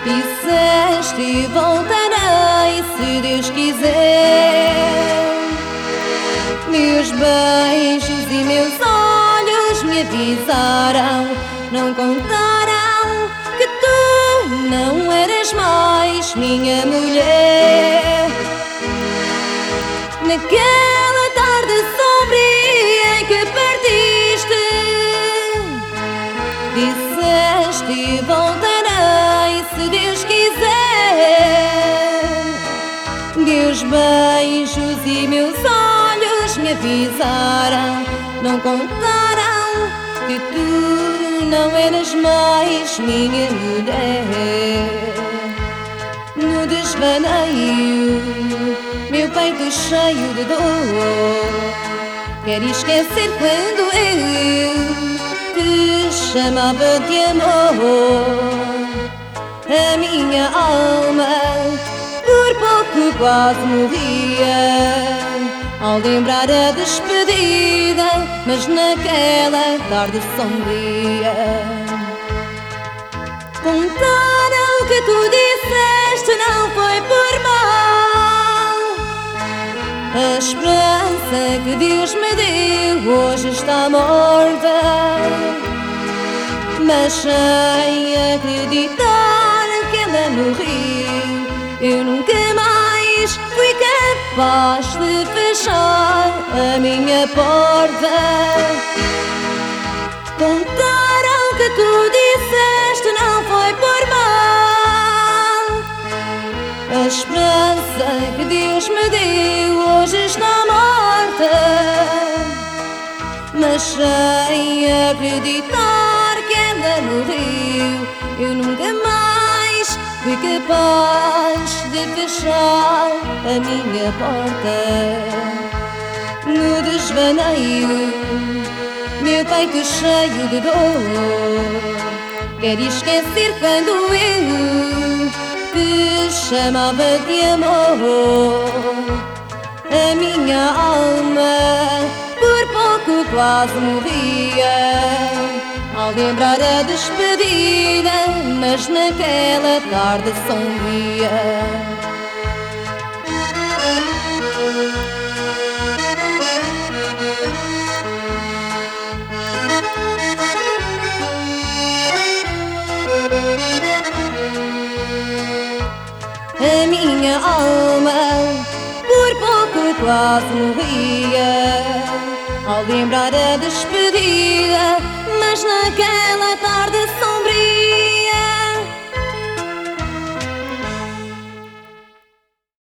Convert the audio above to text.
Disseste e voltarei se Deus quiser. Meus beijos e meus olhos me avisaram, não contaram que tu não eras mais minha mulher. Naquela tarde sombria em que partiste, disseste e voltarei se Deus quiser. Meus beijos e meus olhos me avisaram, não contaram que tu não eras mais minha mulher. No desvaneio, meu peito cheio de dor, quer esquecer quando eu te chamava de amor. A minha alma por pouco quase morria ao lembrar a despedida, mas naquela tarde sombria. Contaram que tu disseste não foi por mal. A esperança que Deus me deu hoje está morta, mas sem acreditar que ela morreu, eu nunca mais fui capaz de fechar a minha porta. Contaram que tu disseste não foi por mal. A esperança que Deus me deu hoje está morta, mas sem acreditar que ela morreu, eu nunca mais fui capaz de fechar a minha porta. No desvaneio, meu peito cheio de dor, quer esquecer quando eu te chamava de amor. A minha alma por pouco quase morria ao lembrar a despedida, mas naquela tarde sombria. A minha alma por pouco quase morria ao lembrar a despedida, mas naquela tarde